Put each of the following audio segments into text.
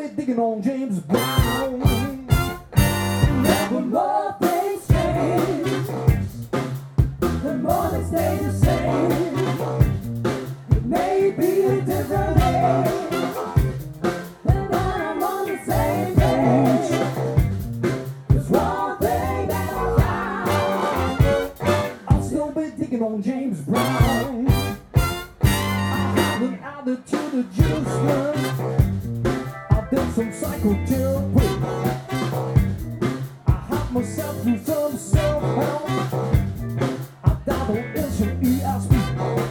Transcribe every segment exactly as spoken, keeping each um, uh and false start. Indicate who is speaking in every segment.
Speaker 1: be digging on James Brown. Never more things change, the more they stay the same. It may be a different age, but I'm on the same page. There's one thing that I like, I'll still be digging on James Brown. I haven't added to the juice man. I've done some psychotherapy. I help myself through some self-help. I dabble in some E S P.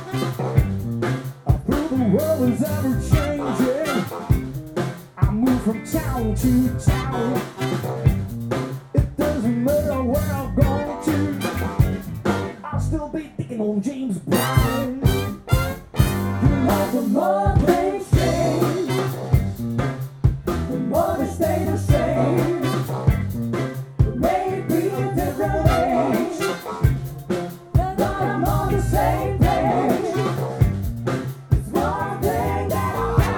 Speaker 1: I prove the world is ever changing. I move from town to town. It doesn't matter where I'm going to, I'll still be thinking on James Brown. You know the more things change, the more they stay the same. It may be a different age, but I'm on the same page. It's one thing that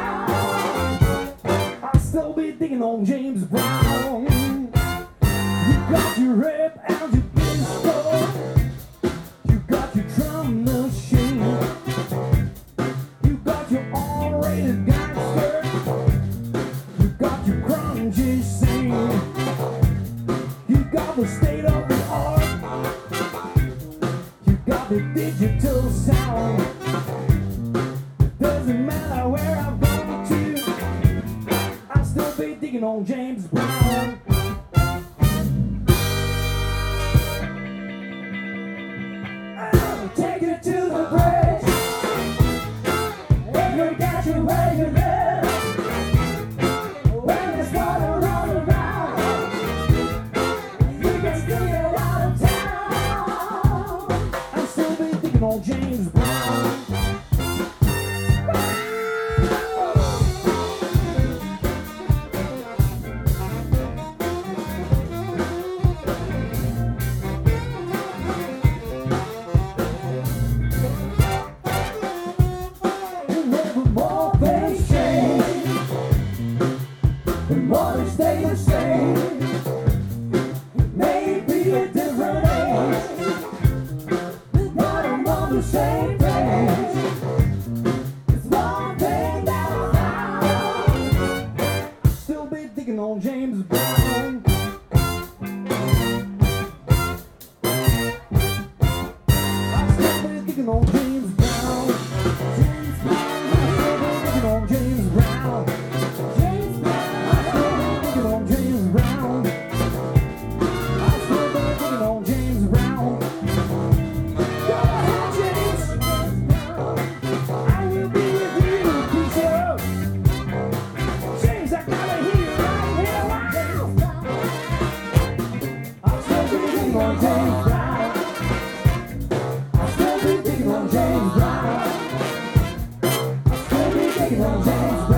Speaker 1: I like, I'll still be thinking on James Brown. You got your rap and your disco, you got your drum machine, you got your R-rated gangster, you got your grungy scene, you got the state of the art, you got the digital sound. It doesn't matter where I'm going to, I'll still be digging on James Brown. Take it to the bridge, if you got you where you live. When there's water all around, you can still get out of town. I'll still be thinking on James Brown. The more they stay the same. It may be a different age, but I'm on the same page. It's one thing that I found, I'll still be digging on James Brown. I'll still be digging on James Brown. James Brown. I'll still be digging on James Brown. James Brown. James Brown.